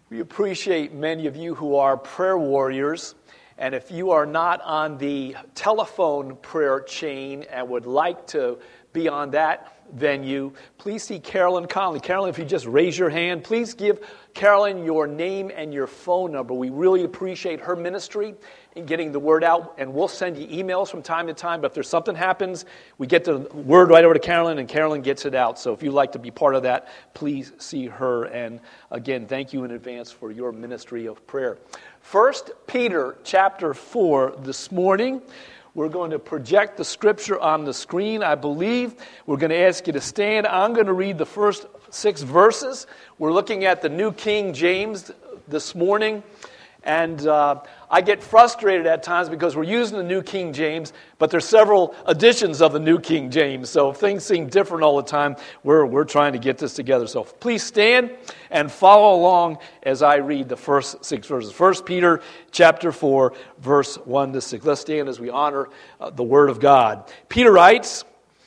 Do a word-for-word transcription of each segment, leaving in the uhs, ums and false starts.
We appreciate many of you who are prayer warriors. And if you are not on the telephone prayer chain and would like to be on that venue, please see Carolyn Conley. Carolyn, if you just raise your hand, please give Carolyn your name and your phone number. We really appreciate her ministry in getting the word out, and we'll send you emails from time to time. But if there's something happens, we get the word right over to Carolyn, and Carolyn gets it out. So if you'd like to be part of that, please see her. And again, thank you in advance for your ministry of prayer. First Peter chapter four this morning. We're going to project the scripture on the screen, I believe. We're going to ask you to stand. I'm going to read the first six verses. We're looking at the New King James this morning. And uh, I get frustrated at times because we're using the New King James, but there's several editions of the New King James. So if things seem different all the time, we're, we're trying to get this together. So please stand and follow along as I read the first six verses. First Peter chapter four, verse one to six. Let's stand as we honor uh, the Word of God. Peter writes,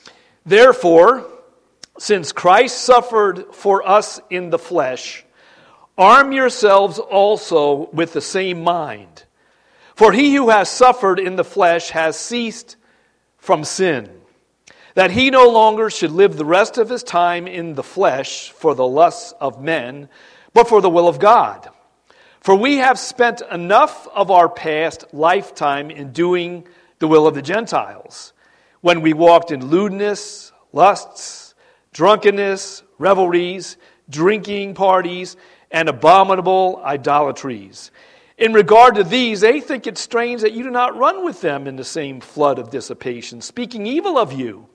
"Therefore, since Christ suffered for us in the flesh, arm yourselves also with the same mind. For he who has suffered in the flesh has ceased from sin, that he no longer should live the rest of his time in the flesh for the lusts of men, but for the will of God. For we have spent enough of our past lifetime in doing the will of the Gentiles, when we walked in lewdness, lusts, drunkenness, revelries, drinking parties, and abominable idolatries. In regard to these, they think it strange that you do not run with them in the same flood of dissipation, speaking evil of you.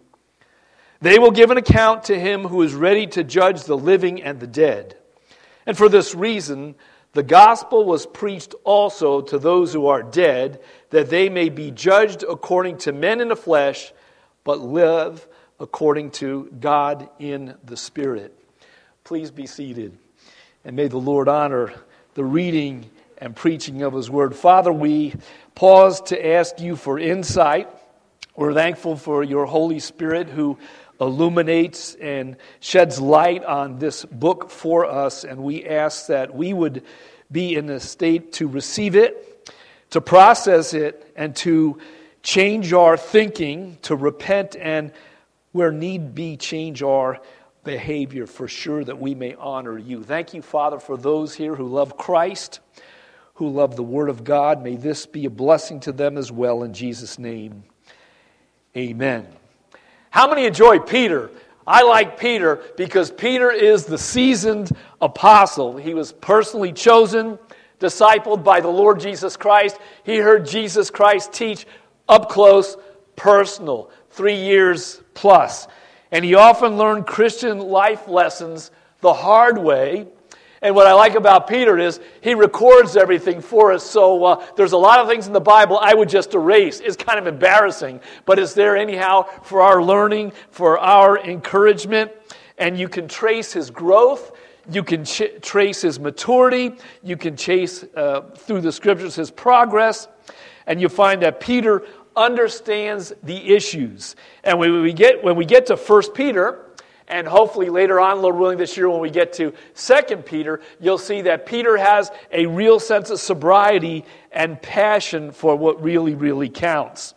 They will give an account to him who is ready to judge the living and the dead. And for this reason, the gospel was preached also to those who are dead, that they may be judged according to men in the flesh, but live according to God in the Spirit." Please be seated. And may the Lord honor the reading and preaching of His Word. Father, we pause to ask you for insight. We're thankful for your Holy Spirit who illuminates and sheds light on this book for us. And we ask that we would be in a state to receive it, to process it, and to change our thinking, to repent, and where need be, change our behavior for sure, that we may honor you. Thank you, Father, for those here who love Christ, who love the Word of God. May this be a blessing to them as well, in Jesus' name. Amen. How many enjoy Peter? I like Peter because Peter is the seasoned apostle. He was personally chosen, discipled by the Lord Jesus Christ. He heard Jesus Christ teach up close, personal, three years plus. And he often learned Christian life lessons the hard way. And what I like about Peter is he records everything for us. So uh, there's a lot of things in the Bible I would just erase. It's kind of embarrassing. But it's there anyhow for our learning, for our encouragement. And you can trace his growth. You can ch- trace his maturity. You can chase uh, through the Scriptures his progress. And you find that Peter understands the issues. And when we get when we get to First Peter, and hopefully later on, Lord willing, this year when we get to Second Peter, you'll see that Peter has a real sense of sobriety and passion for what really, really counts.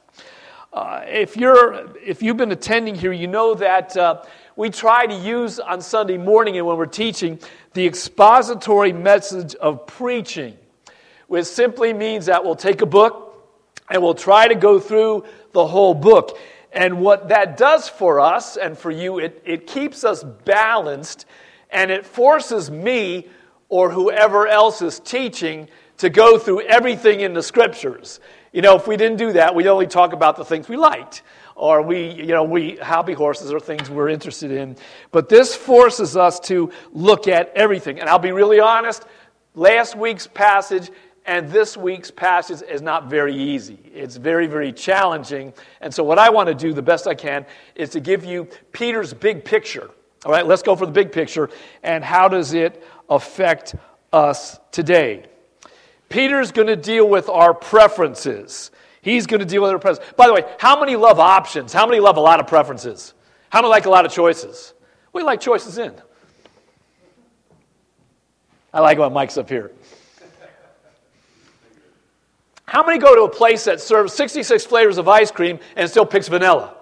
Uh, if you're if you've been attending here, you know that uh, we try to use on Sunday morning and when we're teaching the expository message of preaching, which simply means that we'll take a book and we'll try to go through the whole book. And what that does for us and for you, it, it keeps us balanced, and it forces me or whoever else is teaching to go through everything in the Scriptures. You know, if we didn't do that, we'd only talk about the things we liked. Or we, you know, we hobby horses are things we're interested in. But this forces us to look at everything. And I'll be really honest, last week's passage and this week's passage is not very easy. It's very, very challenging. And so what I want to do the best I can is to give you Peter's big picture. All right, let's go for the big picture. And how does it affect us today? Peter's going to deal with our preferences. He's going to deal with our preferences. By the way, how many love options? How many love a lot of preferences? How many like a lot of choices? We like choices in. I like when Mike's up here. How many go to a place that serves sixty-six flavors of ice cream and still picks vanilla?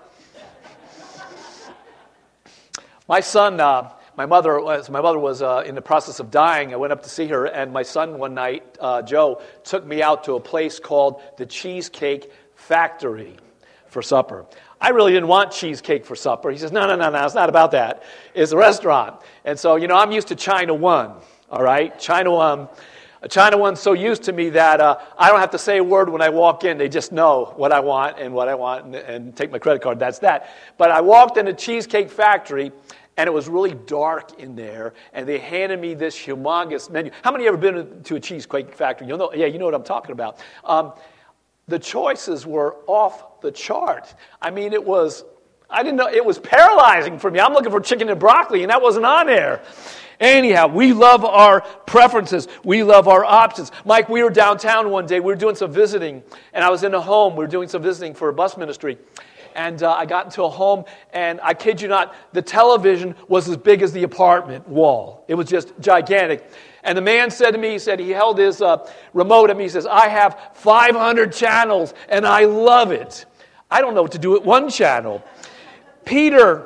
My son, uh, my mother was, my mother was uh, in the process of dying. I went up to see her, and my son one night, uh, Joe, took me out to a place called the Cheesecake Factory for supper. I really didn't want cheesecake for supper. He says, no, no, no, no, it's not about that. It's a restaurant. And so, you know, I'm used to China One, all right? China One. China One's so used to me that uh, I don't have to say a word when I walk in. They just know what I want and what I want and, and take my credit card. That's that. But I walked in the Cheesecake Factory, and it was really dark in there, and they handed me this humongous menu. How many of you ever been to a Cheesecake Factory? You know, yeah, you know what I'm talking about. Um, the choices were off the chart. I mean, it was, I didn't know, it was paralyzing for me. I'm looking for chicken and broccoli, and that wasn't on there. Anyhow, we love our preferences. We love our options. Mike, we were downtown one day. We were doing some visiting, and I was in a home. We were doing some visiting for a bus ministry. And uh, I got into a home, and I kid you not, the television was as big as the apartment wall. It was just gigantic. And the man said to me, he said, he held his uh, remote at me. He says, I have five hundred channels, and I love it. I don't know what to do with one channel. Peter,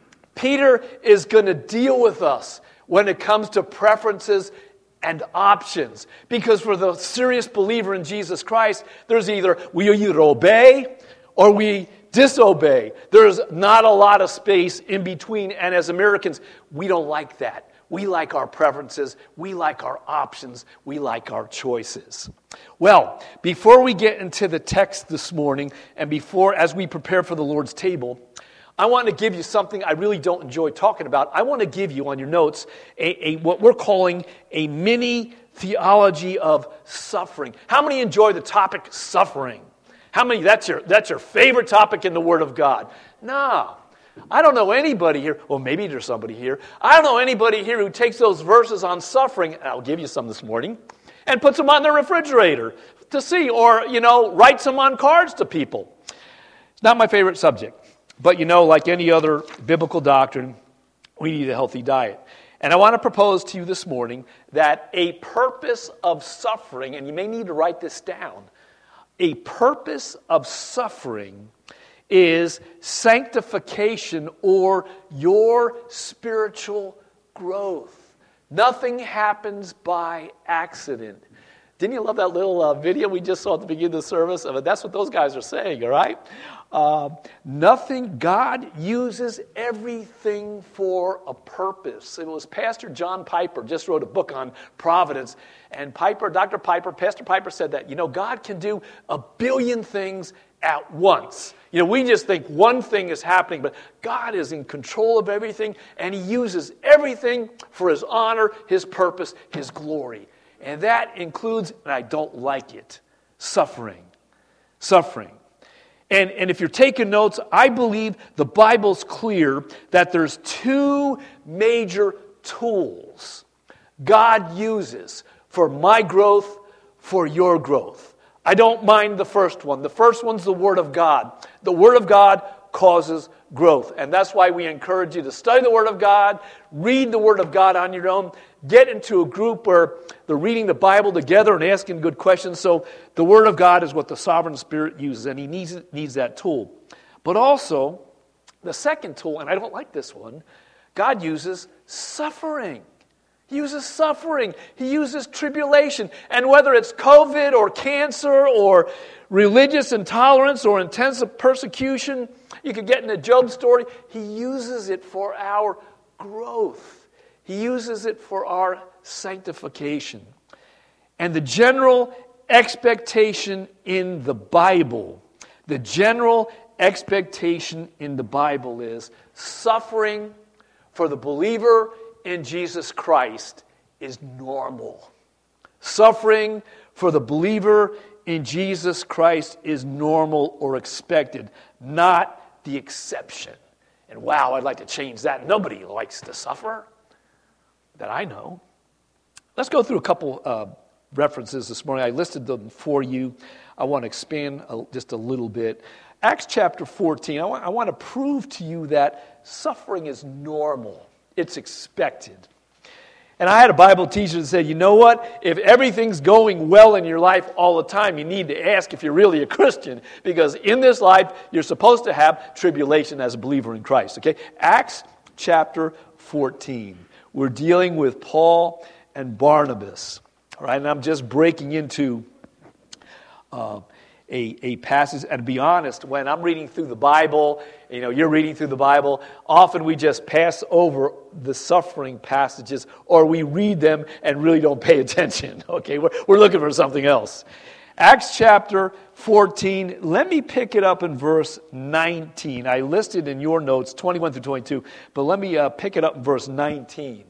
Peter is going to deal with us when it comes to preferences and options. Because for the serious believer in Jesus Christ, there's either we either obey or we disobey. There's not a lot of space in between. And as Americans, we don't like that. We like our preferences. We like our options. We like our choices. Well, before we get into the text this morning, and before, as we prepare for the Lord's table, I want to give you something I really don't enjoy talking about. I want to give you on your notes a, a what we're calling a mini theology of suffering. How many enjoy the topic suffering? How many, that's your that's your favorite topic in the Word of God? No. I don't know anybody here, well, maybe there's somebody here. I don't know anybody here who takes those verses on suffering, and I'll give you some this morning, and puts them on their refrigerator to see, or, you know, writes them on cards to people. It's not my favorite subject. But you know, like any other biblical doctrine, we need a healthy diet. And I want to propose to you this morning that a purpose of suffering, and you may need to write this down, a purpose of suffering is sanctification or your spiritual growth. Nothing happens by accident. Didn't you love that little uh, video we just saw at the beginning of the service? I mean, that's what those guys are saying, all right? Uh, nothing, God uses everything for a purpose. It was Pastor John Piper just wrote a book on providence. And Piper, Doctor Piper, Pastor Piper said that, you know, God can do a billion things at once. You know, we just think one thing is happening, but God is in control of everything, and He uses everything for His honor, His purpose, His glory. And that includes, and I don't like it, suffering. Suffering. And, and if you're taking notes, I believe the Bible's clear that there's two major tools God uses for my growth, for your growth. I don't mind the first one. The first one's the Word of God. The Word of God causes growth. And that's why we encourage you to study the Word of God, read the Word of God on your own, get into a group where they're reading the Bible together and asking good questions. So the Word of God is what the sovereign Spirit uses, and He needs, needs that tool. But also, the second tool, and I don't like this one, God uses suffering. He uses suffering. He uses tribulation. And whether it's COVID or cancer or religious intolerance or intensive persecution, you could get in a Job story, He uses it for our growth. He uses it for our sanctification. And the general expectation in the Bible, the general expectation in the Bible is suffering for the believer in Jesus Christ is normal. Suffering for the believer in Jesus Christ is normal or expected, not the exception. And wow, I'd like to change that. Nobody likes to suffer that I know. Let's go through a couple uh, references this morning. I listed them for you. I want to expand a, just a little bit. Acts chapter fourteen, I want, I want to prove to you that suffering is normal. It's expected. And I had a Bible teacher that said, you know what? If everything's going well in your life all the time, you need to ask if you're really a Christian. Because in this life, you're supposed to have tribulation as a believer in Christ. Okay? Acts chapter fourteen. We're dealing with Paul and Barnabas. All right? And I'm just breaking into uh, a, a passage. And to be honest, when I'm reading through the Bible, you know, you're reading through the Bible, often we just pass over the suffering passages, or we read them and really don't pay attention. Okay, we're, we're looking for something else. Acts chapter fourteen, let me pick it up in verse nineteen. I listed in your notes twenty-one through twenty-two, but let me uh, pick it up in verse nineteen.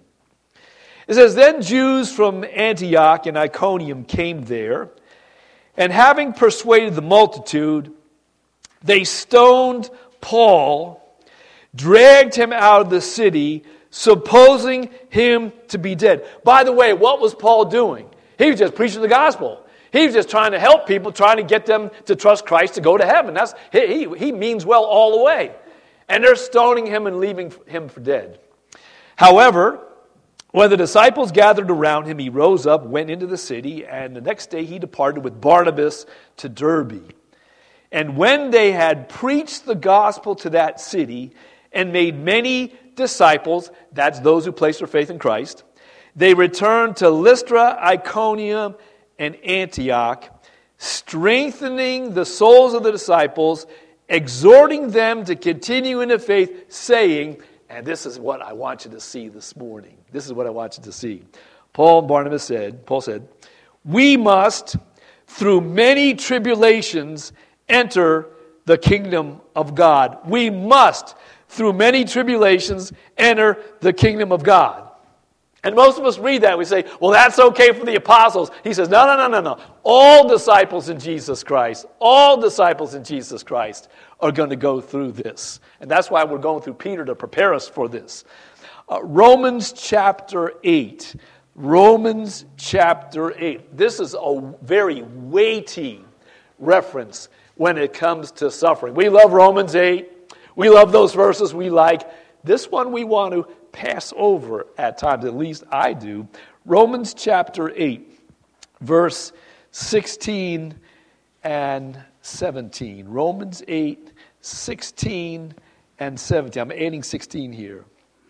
It says, Then Jews from Antioch and Iconium came there, and having persuaded the multitude, they stoned Paul, dragged him out of the city, supposing him to be dead. By the way, what was Paul doing? He was just preaching the gospel. He was just trying to help people, trying to get them to trust Christ to go to heaven. That's he, he, he means well all the way. And they're stoning him and leaving him for dead. However, when the disciples gathered around him, he rose up, went into the city, and the next day he departed with Barnabas to Derbe. And when they had preached the gospel to that city and made many disciples, that's those who place their faith in Christ, they returned to Lystra, Iconium, and Antioch, strengthening the souls of the disciples, exhorting them to continue in the faith, saying, and this is what I want you to see this morning. This is what I want you to see. Paul and Barnabas said, Paul said, we must, through many tribulations, enter the kingdom of God. We must, through many tribulations, enter the kingdom of God. And most of us read that and we say, well, that's okay for the apostles. He says, no, no, no, no, no. All disciples in Jesus Christ, all disciples in Jesus Christ are going to go through this. And that's why we're going through Peter to prepare us for this. Uh, Romans chapter eight. Romans chapter eight. This is a very weighty reference when it comes to suffering. We love Romans eight. We love those verses we like. This one we want to pass over at times, at least I do. Romans chapter eight, verse sixteen and seventeen. Romans eight, sixteen and seventeen. I'm adding sixteen here.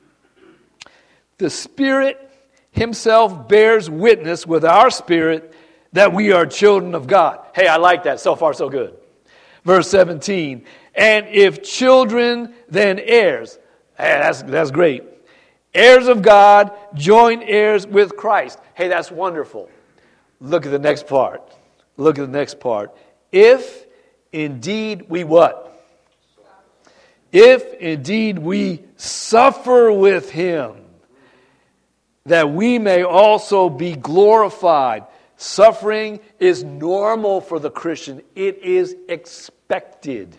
The Spirit Himself bears witness with our spirit that we are children of God. Hey, I like that. So far, so good. Verse seventeen. And if children, then heirs. Hey, that's, that's great. Heirs of God, joint heirs with Christ. Hey, that's wonderful. Look at the next part. Look at the next part. If indeed we what? If indeed we suffer with Him, that we may also be glorified. Suffering is normal for the Christian. It is expected.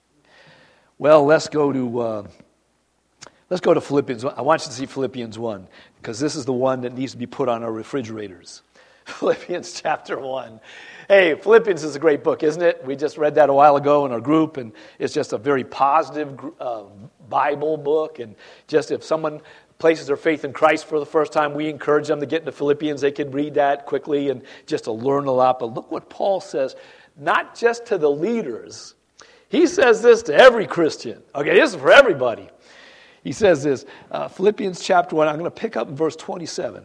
Well, let's go to uh, let's go to Philippians one. I want you to see Philippians one, because this is the one that needs to be put on our refrigerators. Philippians chapter one. Hey, Philippians is a great book, isn't it? We just read that a while ago in our group, and it's just a very positive uh, Bible book. And just if someone places their faith in Christ for the first time, we encourage them to get into Philippians. They can read that quickly and just to learn a lot. But look what Paul says, not just to the leaders. He says this to every Christian. Okay, this is for everybody. He says this, uh, Philippians chapter one, I'm going to pick up in verse twenty-seven.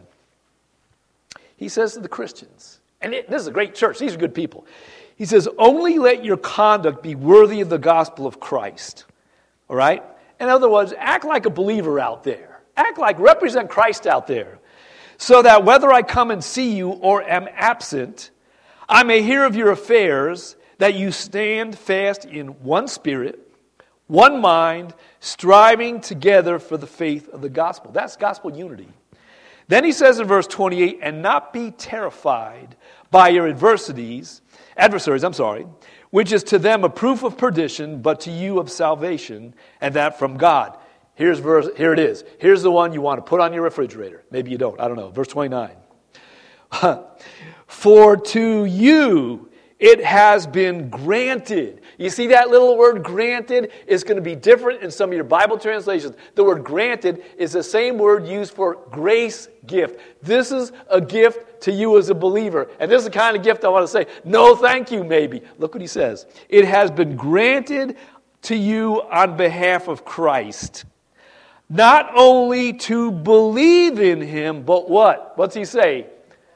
He says to the Christians, and it, this is a great church, these are good people. He says, only let your conduct be worthy of the gospel of Christ. All right? In other words, act like a believer out there. Act like, represent Christ out there. So that whether I come and see you or am absent, I may hear of your affairs, that you stand fast in one spirit, one mind, striving together for the faith of the gospel. That's gospel unity. Then he says in verse twenty-eight, and not be terrified by your adversities, adversaries, I'm sorry, which is to them a proof of perdition, but to you of salvation, and that from God. Here's verse, here it is. Here's the one you want to put on your refrigerator. Maybe you don't. I don't know. Verse twenty-nine. For to you It has been granted. You see that little word granted is going to be different in some of your Bible translations. The word granted is the same word used for grace gift. This is a gift to you as a believer. And this is the kind of gift I want to say, no thank you maybe. Look what he says. It has been granted to you on behalf of Christ. Not only to believe in him, but what? What's he say?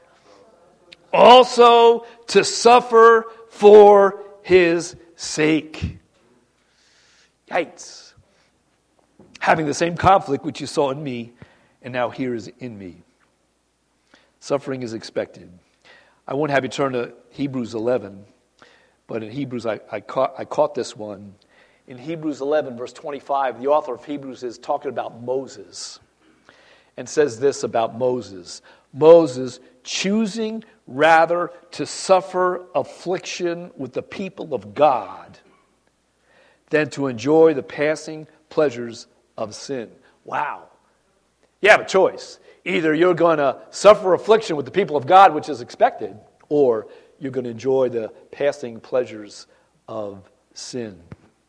Also to suffer for his sake. Yikes. Having the same conflict which you saw in me, and now here is in me. Suffering is expected. I won't have you turn to Hebrews eleven, but in Hebrews, I, I, caught, I caught this one. In Hebrews eleven, verse twenty-five, the author of Hebrews is talking about Moses and says this about Moses. Moses choosing rather to suffer affliction with the people of God than to enjoy the passing pleasures of sin. Wow. You have a choice. Either you're going to suffer affliction with the people of God, which is expected, or you're going to enjoy the passing pleasures of sin.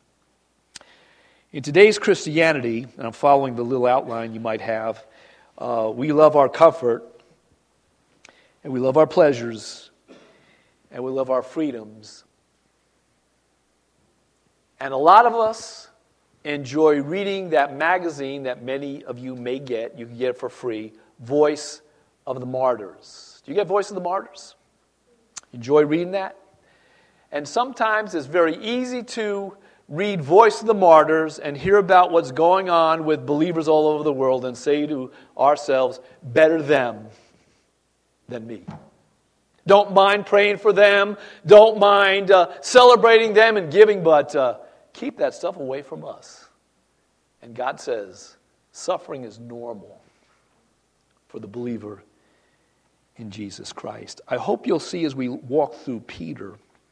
In today's Christianity, and I'm following the little outline you might have, uh, we love our comfort, and we love our pleasures, and we love our freedoms. And a lot of us enjoy reading that magazine that many of you may get. You can get it for free, Voice of the Martyrs. Do you get Voice of the Martyrs? Enjoy reading that? And sometimes it's very easy to read Voice of the Martyrs and hear about what's going on with believers all over the world and say to ourselves, better them than me. Don't mind praying for them. Don't mind uh, celebrating them and giving, but uh, keep that stuff away from us. And God says, suffering is normal for the believer in Jesus Christ. I hope you'll see as we walk through Peter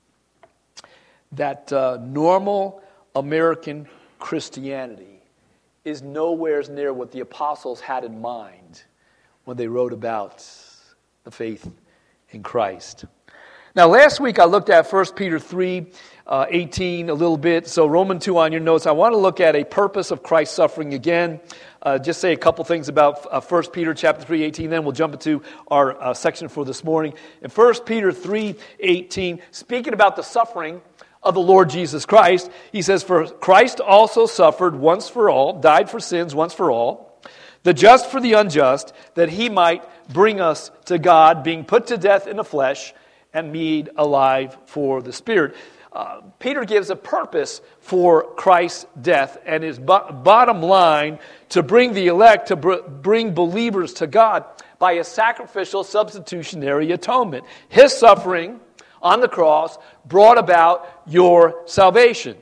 that uh, normal American Christianity is nowhere near what the apostles had in mind when they wrote about the faith in Christ. Now, last week I looked at First Peter three, uh, eighteen a little bit. So Romans two on your notes. I want to look at a purpose of Christ's suffering again. Uh, just say a couple things about uh, First Peter chapter three, eighteen. Then we'll jump into our uh, section for this morning. In First Peter three, eighteen, speaking about the suffering of the Lord Jesus Christ, he says, for Christ also suffered once for all, died for sins once for all, the just for the unjust, that he might bring us to God, being put to death in the flesh and made alive for the Spirit. Uh, Peter gives a purpose for Christ's death and his bo- bottom line to bring the elect, to br- bring believers to God by a sacrificial substitutionary atonement. His suffering on the cross brought about your salvation.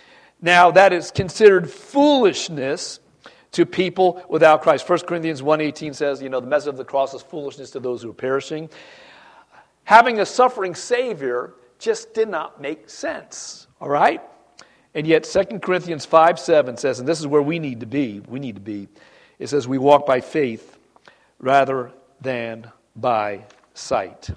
Now, that is considered foolishness to people without Christ. First Corinthians one eighteen says, you know, the message of the cross is foolishness to those who are perishing. Having a suffering Savior just did not make sense, all right? And yet Second Corinthians five seven says, and this is where we need to be, we need to be, it says we walk by faith rather than by sight.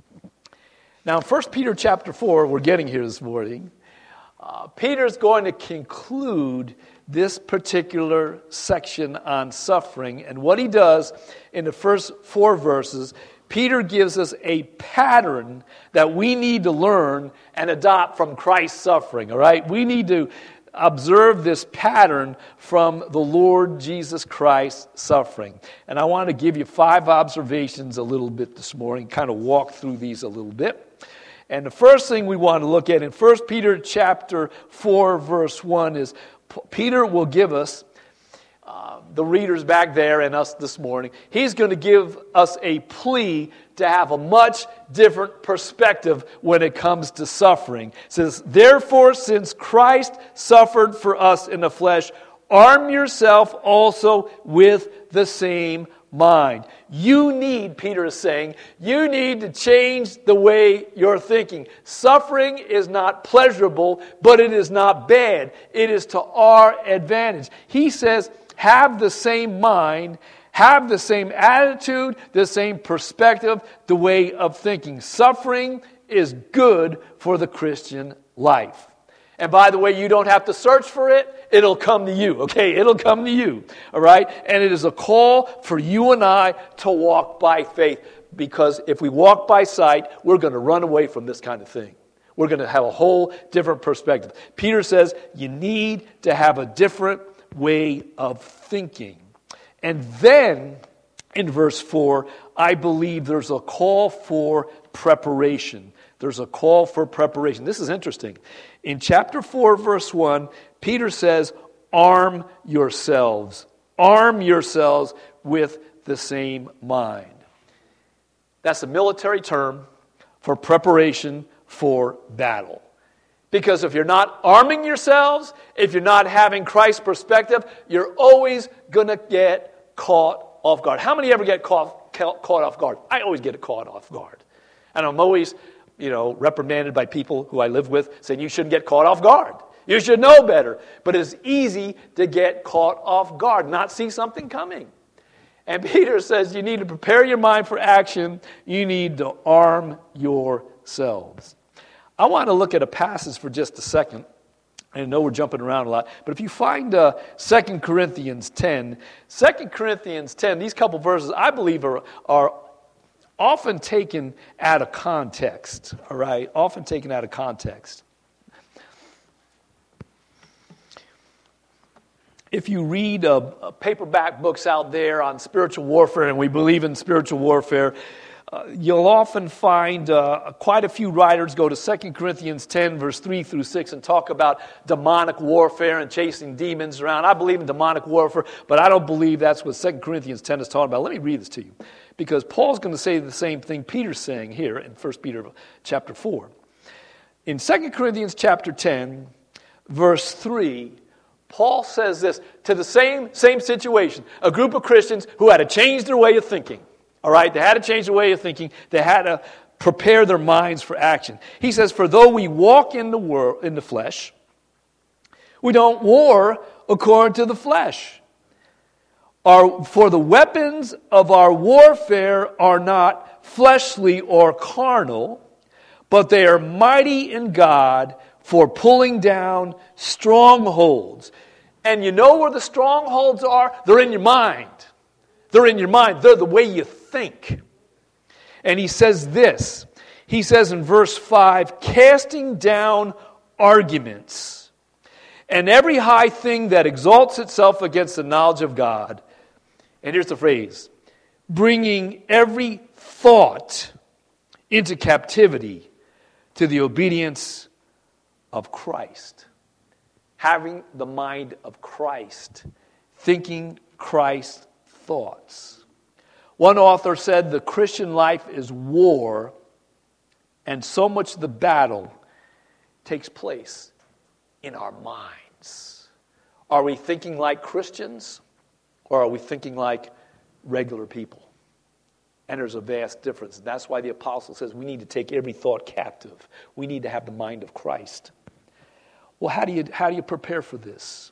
Now in First Peter chapter four, we're getting here this morning, uh, Peter's going to conclude this particular section on suffering. And what he does in the first four verses, Peter gives us a pattern that we need to learn and adopt from Christ's suffering, all right? We need to observe this pattern from the Lord Jesus Christ's suffering. And I want to give you five observations a little bit this morning, kind of walk through these a little bit. And the first thing we want to look at in First Peter chapter four, verse one is Peter will give us, uh, the readers back there and us this morning, he's going to give us a plea to have a much different perspective when it comes to suffering. It says, therefore, since Christ suffered for us in the flesh, arm yourself also with the same mind. You need, Peter is saying, you need to change the way you're thinking. Suffering is not pleasurable, but it is not bad. It is to our advantage. He says, have the same mind, have the same attitude, the same perspective, the way of thinking. Suffering is good for the Christian life. And by the way, you don't have to search for it. It'll come to you, okay? It'll come to you, all right? And it is a call for you and I to walk by faith, because if we walk by sight, we're going to run away from this kind of thing. We're going to have a whole different perspective. Peter says you need to have a different way of thinking. And then, in verse four, I believe there's a call for preparation. There's a call for preparation. This is interesting. In chapter four, verse one, Peter says, arm yourselves. Arm yourselves with the same mind. That's a military term for preparation for battle. Because if you're not arming yourselves, if you're not having Christ's perspective, you're always going to get caught off guard. How many ever get caught, caught off guard? I always get caught off guard. And I'm always, you know, reprimanded by people who I live with saying you shouldn't get caught off guard. You should know better. But it's easy to get caught off guard, not see something coming. And Peter says you need to prepare your mind for action. You need to arm yourselves. I want to look at a passage for just a second. I know we're jumping around a lot, but if you find uh, Second Corinthians ten, Second Corinthians ten, these couple verses, I believe, are, are often taken out of context, all right? Often taken out of context. If you read uh, paperback books out there on spiritual warfare, and we believe in spiritual warfare, uh, you'll often find uh, quite a few writers go to Second Corinthians ten, verse three through six, and talk about demonic warfare and chasing demons around. I believe in demonic warfare, but I don't believe that's what Second Corinthians ten is talking about. Let me read this to you, because Paul's going to say the same thing Peter's saying here in First Peter chapter four. In Second Corinthians chapter ten, verse three, Paul says this to the same, same situation. A group of Christians who had to change their way of thinking. All right? They had to change their way of thinking. They had to prepare their minds for action. He says, for though we walk in the world, in the flesh, we don't war according to the flesh. Our, for the weapons of our warfare are not fleshly or carnal, but they are mighty in God for pulling down strongholds. And you know where the strongholds are? They're in your mind. They're in your mind. They're the way you think. And he says this. He says in verse five, casting down arguments and every high thing that exalts itself against the knowledge of God. And here's the phrase, bringing every thought into captivity to the obedience of Christ. Having the mind of Christ. Thinking Christ's thoughts. One author said the Christian life is war, and so much of the battle takes place in our minds. Are we thinking like Christians, or are we thinking like regular people? And there's a vast difference. That's why the apostle says we need to take every thought captive. We need to have the mind of Christ. Well, how do you how do you prepare for this?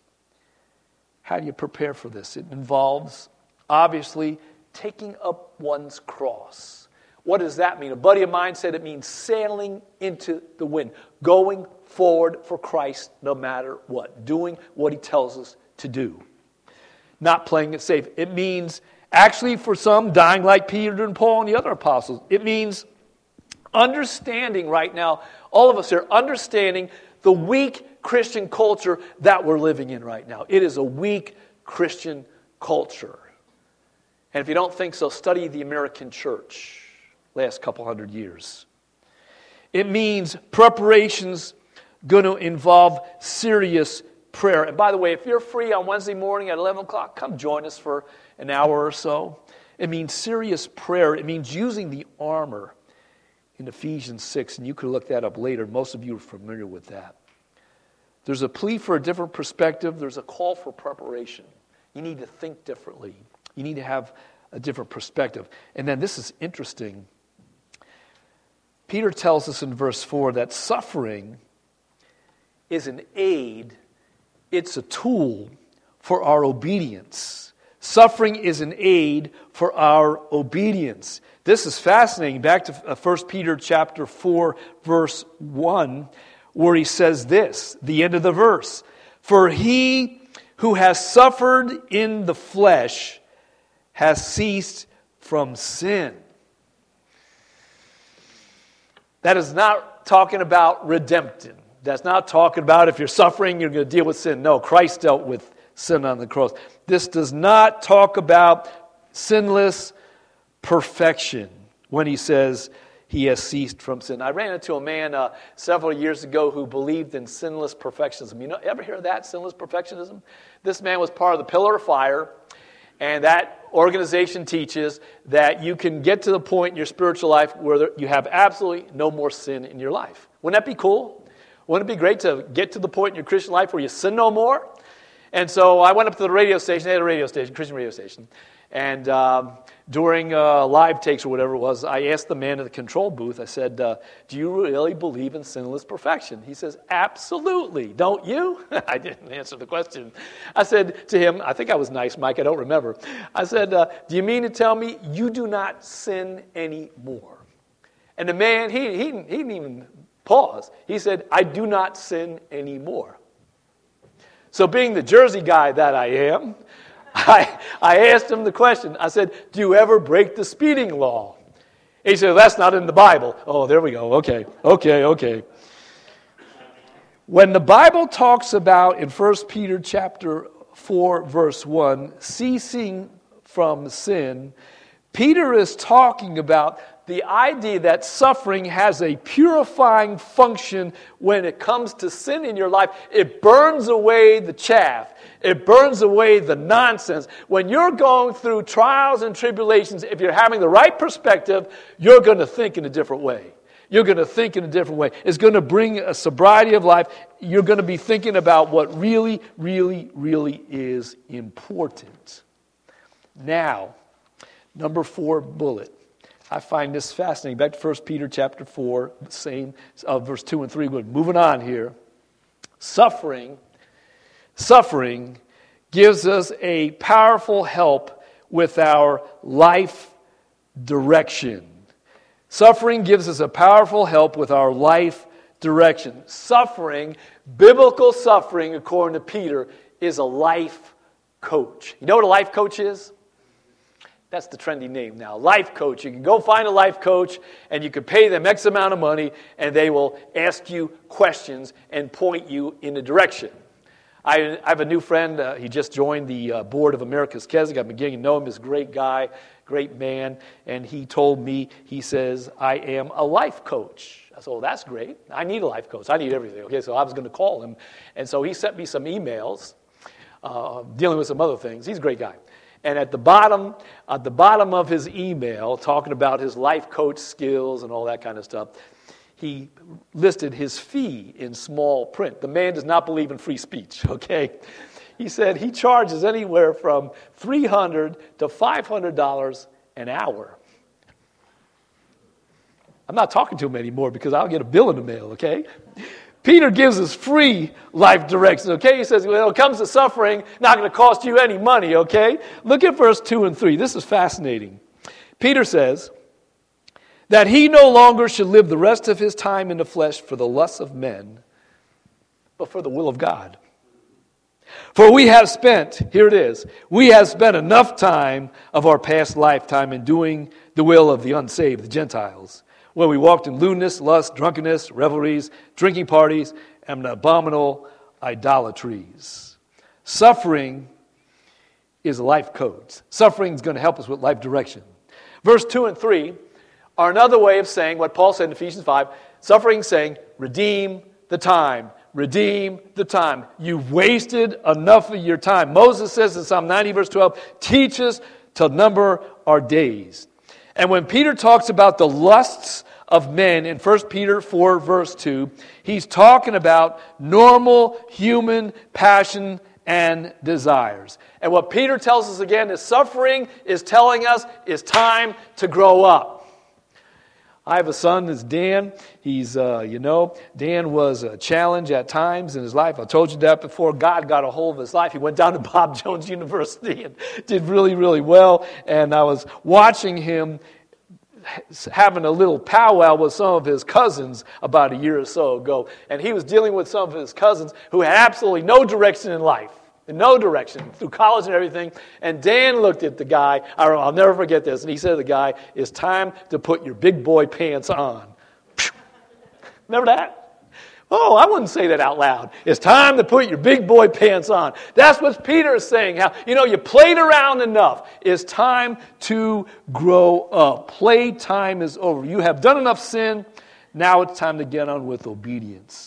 How do you prepare for this? It involves, obviously, taking up one's cross. What does that mean? A buddy of mine said it means sailing into the wind, going forward for Christ no matter what, doing what he tells us to do, not playing it safe. It means, actually, for some, dying like Peter and Paul and the other apostles. It means understanding right now, all of us here, understanding the weak Christian culture that we're living in right now. It is a weak Christian culture. And if you don't think so, study the American church last couple hundred years. It means preparations going to involve serious prayer. And by the way, if you're free on Wednesday morning at eleven o'clock, come join us for an hour or so. It means serious prayer. It means using the armor in Ephesians six, and you could look that up later. Most of you are familiar with that. There's a plea for a different perspective. There's a call for preparation. You need to think differently. You need to have a different perspective. And then this is interesting. Peter tells us in verse four that suffering is an aid. It's a tool for our obedience. Suffering is an aid for our obedience. This is fascinating. Back to First Peter chapter four, verse one, where he says this, the end of the verse. For he who has suffered in the flesh has ceased from sin. That is not talking about redemption. That's not talking about if you're suffering, you're going to deal with sin. No, Christ dealt with sin on the cross. This does not talk about sinless perfection when he says he has ceased from sin. I ran into a man uh, several years ago who believed in sinless perfectionism. You know, ever hear of that, sinless perfectionism? This man was part of the Pillar of Fire, and that organization teaches that you can get to the point in your spiritual life where you have absolutely no more sin in your life. Wouldn't that be cool? Wouldn't it be great to get to the point in your Christian life where you sin no more? And so I went up to the radio station. They had a radio station, Christian radio station. And um, during uh, live takes or whatever it was, I asked the man at the control booth, I said, uh, do you really believe in sinless perfection? He says, absolutely. Don't you? I didn't answer the question. I said to him, I think I was nice, Mike, I don't remember. I said, uh, do you mean to tell me you do not sin anymore? And the man, he, he, he didn't even pause. He said, I do not sin anymore. So being the Jersey guy that I am, I, I asked him the question. I said, do you ever break the speeding law? He said, that's not in the Bible. Oh, there we go. Okay, okay, okay. When the Bible talks about, in First Peter chapter four, verse one, ceasing from sin, Peter is talking about the idea that suffering has a purifying function when it comes to sin in your life. It burns away the chaff. It burns away the nonsense. When you're going through trials and tribulations, if you're having the right perspective, you're going to think in a different way. You're going to think in a different way. It's going to bring a sobriety of life. You're going to be thinking about what really, really, really is important. Now, number four bullet. I find this fascinating. Back to First Peter chapter four, same uh, verse two and three. We're moving on here. Suffering, suffering gives us a powerful help with our life direction. Suffering gives us a powerful help with our life direction. Suffering, biblical suffering, according to Peter, is a life coach. You know what a life coach is? That's the trendy name now, life coach. You can go find a life coach and you can pay them X amount of money and they will ask you questions and point you in a direction. I, I have a new friend. Uh, he just joined the uh, board of America's Keswick. I've been getting to know him. He's a great guy, great man. And he told me, he says, I am a life coach. I said, well, that's great. I need a life coach. I need everything. Okay, so I was going to call him. And so he sent me some emails uh, dealing with some other things. He's a great guy. And at the bottom, at the bottom of his email, talking about his life coach skills and all that kind of stuff, he listed his fee in small print. The man does not believe in free speech, okay? He said he charges anywhere from three hundred dollars to five hundred dollars an hour. I'm not talking to him anymore because I'll get a bill in the mail, okay? Peter gives us free life directions, okay? He says, when it comes to suffering, not going to cost you any money, okay? Look at verse two and three. This is fascinating. Peter says that he no longer should live the rest of his time in the flesh for the lusts of men, but for the will of God. For we have spent, here it is, we have spent enough time of our past lifetime in doing the will of the unsaved, the Gentiles, where we walked in lewdness, lust, drunkenness, revelries, drinking parties, and abominable idolatries. Suffering is a life coach. Suffering is going to help us with life direction. Verse two and three are another way of saying what Paul said in Ephesians five. Suffering saying, redeem the time. Redeem the time. You've wasted enough of your time. Moses says in Psalm ninety, verse twelve, teach us to number our days. And when Peter talks about the lusts of men in First Peter four, verse two, he's talking about normal human passion and desires. And what Peter tells us again is suffering is telling us it's time to grow up. I have a son that's Dan. He's, uh, you know, Dan was a challenge at times in his life. I told you that before. God got a hold of his life. He went down to Bob Jones University and did really, really well. And I was watching him having a little powwow with some of his cousins about a year or so ago. And he was dealing with some of his cousins who had absolutely no direction in life. In no direction, through college and everything. And Dan looked at the guy, I'll never forget this, and he said to the guy, it's time to put your big boy pants on. Remember that? Oh, I wouldn't say that out loud. It's time to put your big boy pants on. That's what Peter is saying. How, you know, you played around enough. It's time to grow up. Play time is over. You have done enough sin. Now it's time to get on with obedience.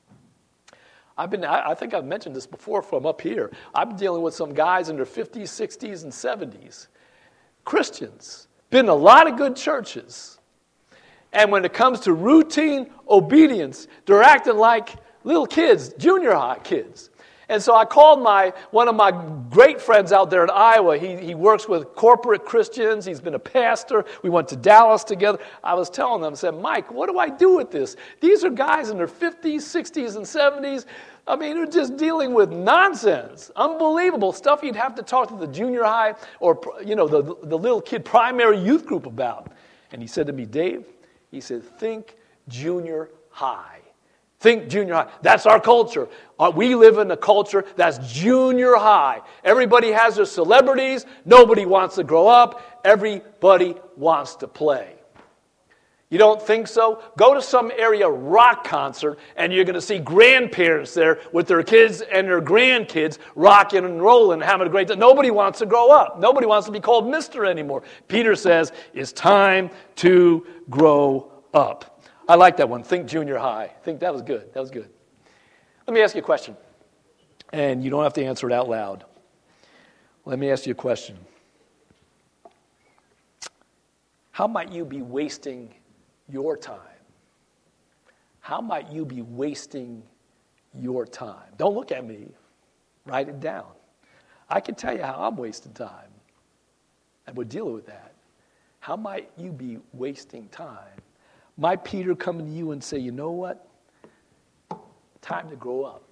I've been, I think I've mentioned this before from up here. I've been dealing with some guys in their fifties, sixties, and seventies. Christians. Been in a lot of good churches. And when it comes to routine obedience, they're acting like little kids, junior high kids. And so I called my one of my great friends out there in Iowa. He, he works with corporate Christians. He's been a pastor. We went to Dallas together. I was telling them, I said, Mike, what do I do with this? These are guys in their fifties, sixties, and seventies. I mean, they're just dealing with nonsense, unbelievable stuff you'd have to talk to the junior high or, you know, the, the little kid primary youth group about. And he said to me, Dave, he said, think junior high. Think junior high. That's our culture. We live in a culture that's junior high. Everybody has their celebrities. Nobody wants to grow up. Everybody wants to play. You don't think so? Go to some area rock concert and you're going to see grandparents there with their kids and their grandkids rocking and rolling and having a great time. Nobody wants to grow up. Nobody wants to be called mister anymore. Peter says it's time to grow up. I like that one. Think junior high. I think that was good. That was good. Let me ask you a question. And you don't have to answer it out loud. Let me ask you a question. How might you be wasting your time? How might you be wasting your time? Don't look at me. Write it down. I can tell you how I'm wasting time. And we're dealing with that. How might you be wasting time? Might Peter come to you and say, you know what? Time to grow up.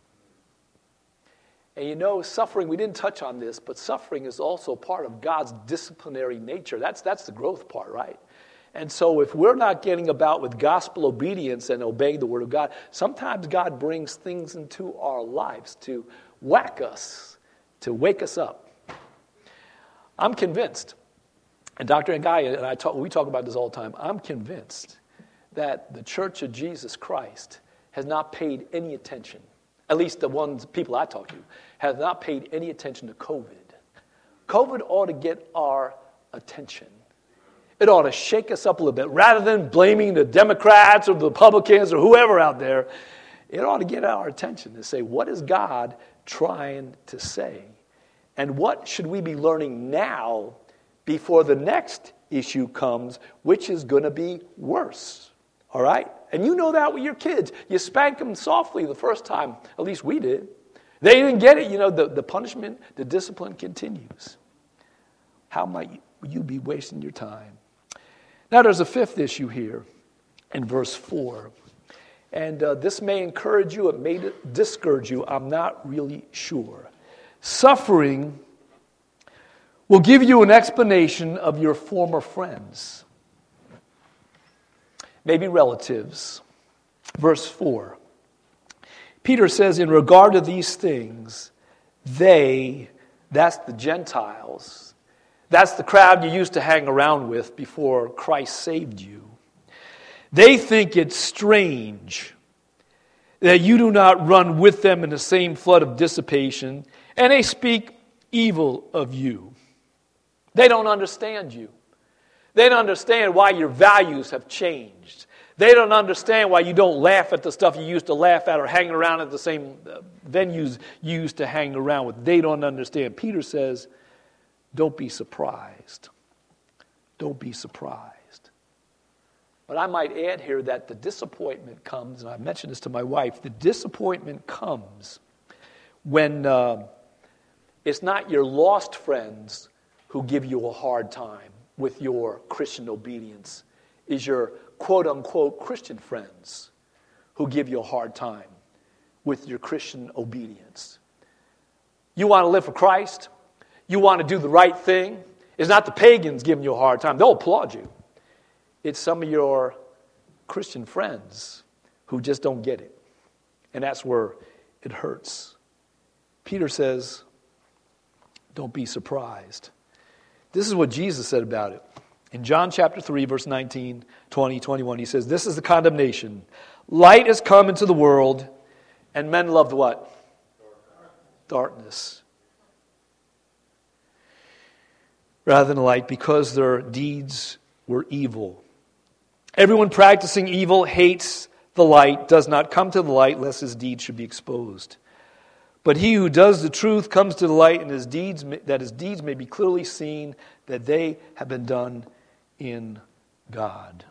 And you know, suffering, we didn't touch on this, but suffering is also part of God's disciplinary nature. That's, that's the growth part, right? And so if we're not getting about with gospel obedience and obeying the word of God, sometimes God brings things into our lives to whack us, to wake us up. I'm convinced, and Doctor Ngaya and I talk, we talk about this all the time, I'm convinced that the Church of Jesus Christ has not paid any attention, at least the ones people I talk to, have not paid any attention to COVID. COVID ought to get our attention. It ought to shake us up a little bit. Rather than blaming the Democrats or the Republicans or whoever out there, it ought to get our attention to say, what is God trying to say? And what should we be learning now before the next issue comes, which is going to be worse? All right? And you know that with your kids. You spank them softly the first time. At least we did. They didn't get it. You know, the, the punishment, the discipline continues. How might you be wasting your time? Now, there's a fifth issue here in verse four. And uh, this may encourage you. It may discourage you. I'm not really sure. Suffering will give you an explanation of your former friends. Maybe relatives. Verse four. Peter says, in regard to these things, they, that's the Gentiles, that's the crowd you used to hang around with before Christ saved you. They think it's strange that you do not run with them in the same flood of dissipation, and they speak evil of you. They don't understand you. They don't understand why your values have changed. They don't understand why you don't laugh at the stuff you used to laugh at or hang around at the same venues you used to hang around with. They don't understand. Peter says, don't be surprised. Don't be surprised. But I might add here that the disappointment comes, and I mentioned this to my wife, the disappointment comes when uh, it's not your lost friends who give you a hard time with your Christian obedience. is your quote-unquote Christian friends who give you a hard time with your Christian obedience. You want to live for Christ? You want to do the right thing? It's not the pagans giving you a hard time. They'll applaud you. It's some of your Christian friends who just don't get it. And that's where it hurts. Peter says, don't be surprised. This is what Jesus said about it. In John chapter three, verse nineteen, twenty, twenty-one, he says, this is the condemnation. Light has come into the world, and men loved what? Darkness. Rather than light, because their deeds were evil. Everyone practicing evil hates the light, does not come to the light, lest his deeds should be exposed. But he who does the truth comes to the light, and his deeds, that his deeds may be clearly seen, that they have been done in God.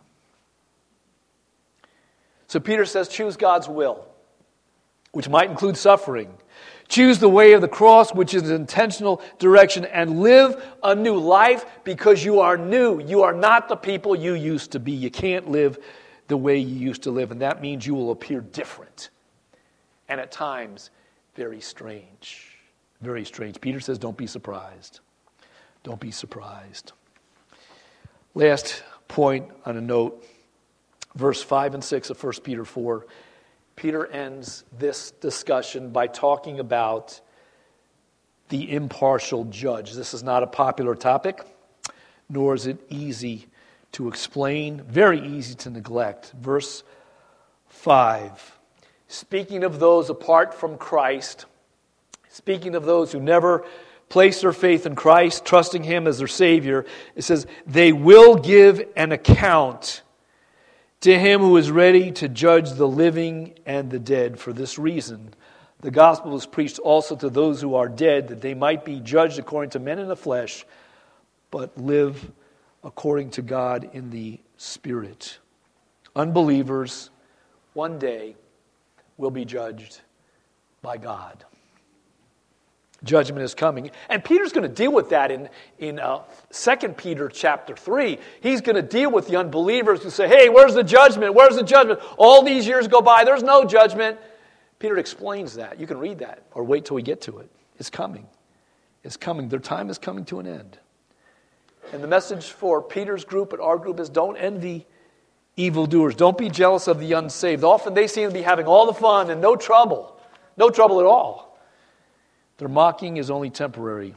So Peter says, choose God's will, which might include suffering. Choose the way of the cross, which is an intentional direction, and live a new life because you are new. You are not the people you used to be. You can't live the way you used to live, and that means you will appear different. And at times, very strange. Very strange. Peter says, don't be surprised. Don't be surprised. Last point on a note, verse five and six of First Peter four. Peter ends this discussion by talking about the impartial judge. This is not a popular topic, nor is it easy to explain, very easy to neglect. Verse five. Speaking of those apart from Christ, speaking of those who never place their faith in Christ, trusting Him as their Savior, it says, they will give an account to Him who is ready to judge the living and the dead. For this reason, the gospel is preached also to those who are dead, that they might be judged according to men in the flesh, but live according to God in the Spirit. Unbelievers, one day, will be judged by God. Judgment is coming. And Peter's going to deal with that in, in uh, Second Peter chapter three. He's going to deal with the unbelievers who say, hey, where's the judgment? Where's the judgment? All these years go by, there's no judgment. Peter explains that. You can read that or wait till we get to it. It's coming. It's coming. Their time is coming to an end. And the message for Peter's group and our group is don't envy evildoers. Don't be jealous of the unsaved. Often they seem to be having all the fun and no trouble. No trouble at all. Their mocking is only temporary.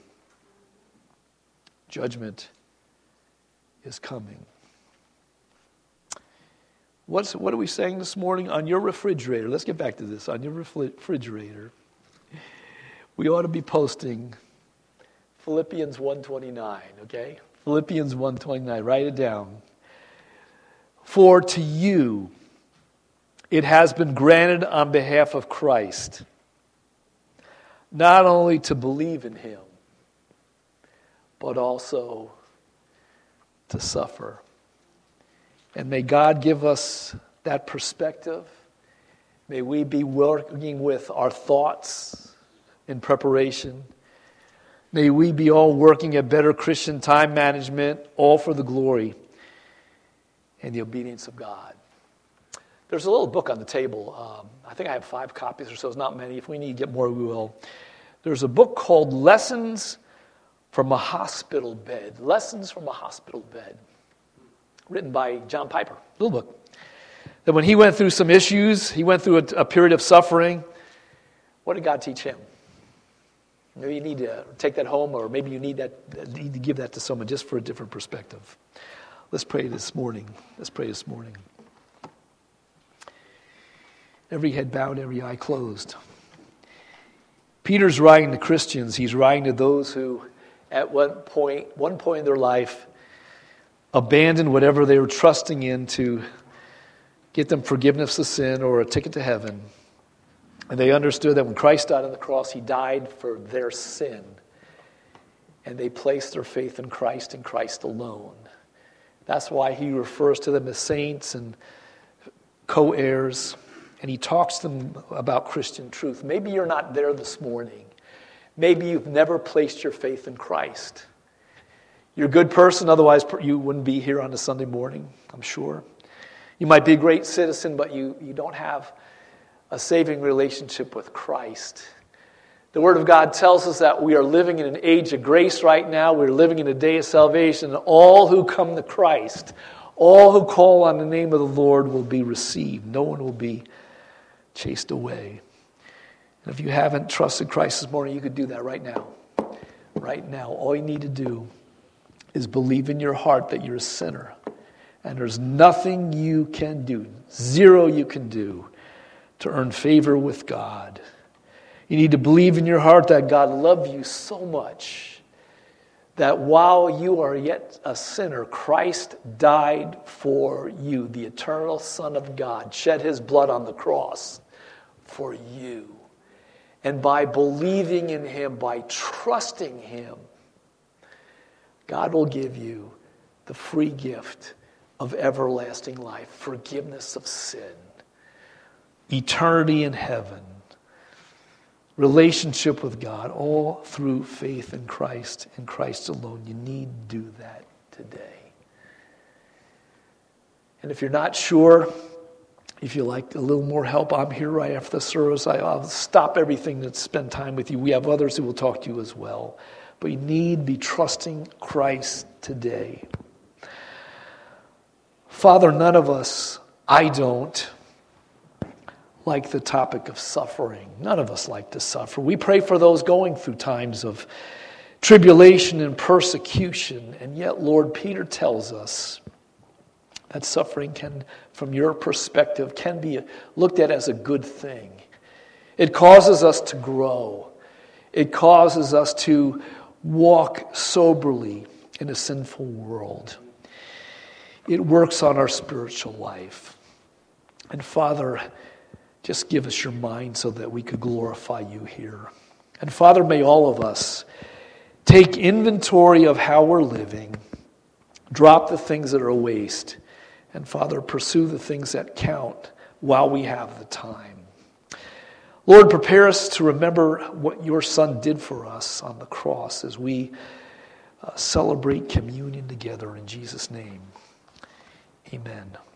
Judgment is coming. What's, what are we saying this morning? On your refrigerator, let's get back to this. On your refrigerator, we ought to be posting Philippians one twenty-nine, okay? Philippians one twenty-nine, write it down. For to you it has been granted on behalf of Christ, not only to believe in Him, but also to suffer. And may God give us that perspective. May we be working with our thoughts in preparation. May we be all working at better Christian time management, all for the glory and the obedience of God. There's a little book on the table. Um, I think I have five copies or so. It's not many. If we need to get more, we will. There's a book called Lessons from a Hospital Bed. Lessons from a Hospital Bed. Written by John Piper. Little book. That when he went through some issues, he went through a, a period of suffering. What did God teach him? Maybe you need to take that home, or maybe you need that need to give that to someone just for a different perspective. Let's pray this morning. Let's pray this morning. Every head bowed, every eye closed. Peter's writing to Christians. He's writing to those who, at one point, one point in their life, abandoned whatever they were trusting in to get them forgiveness of sin or a ticket to heaven. And they understood that when Christ died on the cross, He died for their sin. And they placed their faith in Christ and Christ alone. That's why He refers to them as saints and co-heirs. And He talks to them about Christian truth. Maybe you're not there this morning. Maybe you've never placed your faith in Christ. You're a good person, otherwise you wouldn't be here on a Sunday morning, I'm sure. You might be a great citizen, but you, you don't have a saving relationship with Christ. The Word of God tells us that we are living in an age of grace right now. We're living in a day of salvation. And all who come to Christ, all who call on the name of the Lord will be received. No one will be chased away. And if you haven't trusted Christ this morning, you could do that right now. Right now. All you need to do is believe in your heart that you're a sinner. And there's nothing you can do, zero you can do, to earn favor with God. You need to believe in your heart that God loved you so much that while you are yet a sinner, Christ died for you. The eternal Son of God shed his blood on the cross for you. And by believing in him, by trusting him, God will give you the free gift of everlasting life, forgiveness of sin, eternity in heaven, relationship with God, all through faith in Christ and Christ alone. You need to do that today. And if you're not sure, if you'd like a little more help, I'm here right after the service. I'll stop everything to spend time with you. We have others who will talk to you as well. But you need to be trusting Christ today. Father, none of us, I don't, like the topic of suffering. None of us like to suffer. We pray for those going through times of tribulation and persecution. And yet, Lord, Peter tells us that suffering can, from your perspective, can be looked at as a good thing. It causes us to grow. It causes us to walk soberly in a sinful world. It works on our spiritual life. And Father, just give us your mind so that we could glorify you here. And Father, may all of us take inventory of how we're living, drop the things that are a waste, and Father, pursue the things that count while we have the time. Lord, prepare us to remember what your Son did for us on the cross as we uh, celebrate communion together in Jesus' name. Amen.